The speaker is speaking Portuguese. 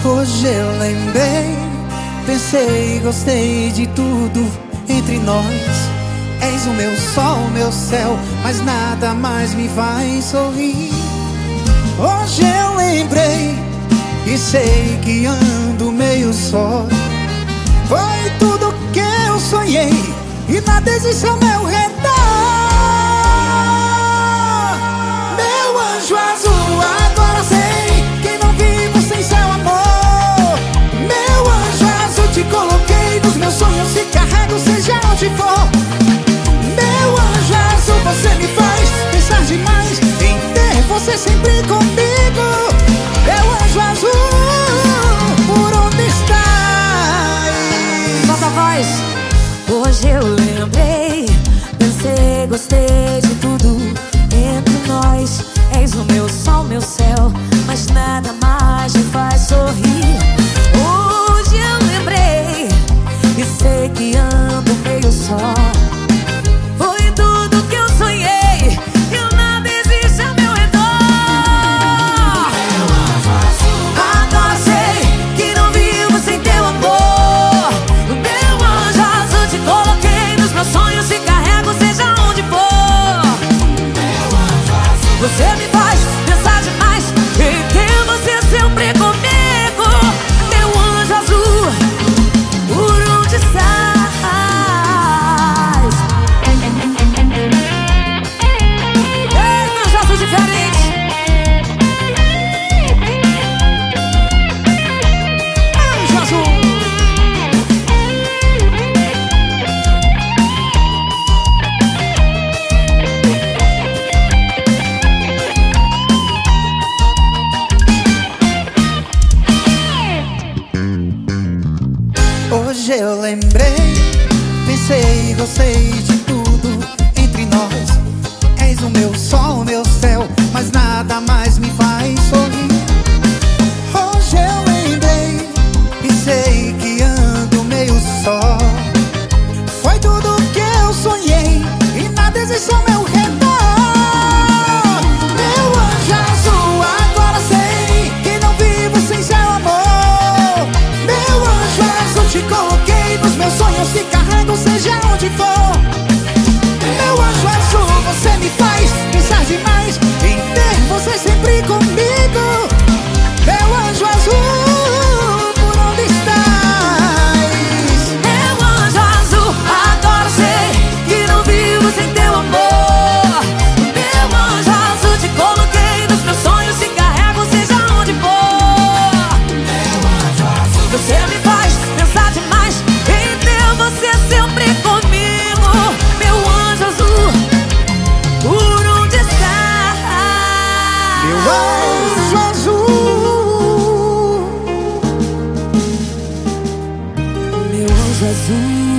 Hoje eu lembrei, pensei, gostei de tudo entre nós. És o meu sol, o meu céu, mas nada mais me faz sorrir. Hoje eu lembrei e sei que ando meio só. Foi tudo que eu sonhei e nada existe ao meu redor. Meu anjo azul, agora sei que não vivo sem seu amor. Meu anjo azul, te coloquei nos meus sonhos e carrego seja onde for. Meu anjo azul, você me faz pensar demais em ter você sempre comigo. Meu anjo azul, por onde estás? Solta a voz. Hoje eu lembrei, pensei, gostei de tudo entre nós. És o meu sol, meu céu, mas nada mais me faz sorrir. Hoje eu lembrei e sei que ando meio só. Foi tudo que eu sonhei e nada existe ao meu redor. Agora sei que não vivo sem teu amor. Meu anjo azul, te coloquei nos meus sonhos e carrego seja onde for. Você me faz pensar demais em ter você sempre comigo. Meu anjo azul, por onde estás? Ei, meus azul diferentes. Anjo azul. Hoje eu lembrei, pensei, gostei de tudo entre nós. És o meu sol, o meu céu, mas nada mais me faz sorrir. Hoje eu lembrei e sei que ando meio só. Foi tudo que eu sonhei e nada existe ao meu redor. Meu anjo azul, agora sei que não vivo sem seu amor. Meu anjo azul, te coloquei nos meus sonhos e carrego seja onde for. Meu anjo azul, você me faz pensar demais em ter você sempre comigo. Meu anjo azul, por onde estás? Meu anjo azul, agora sei que não vivo sem teu amor. Meu anjo azul, te coloquei nos meus sonhos e carrego seja onde for. Você me faz pensar demais em ter você sempre comigo. Meu anjo azul, por onde estás? Meu anjo azul. Meu anjo azul.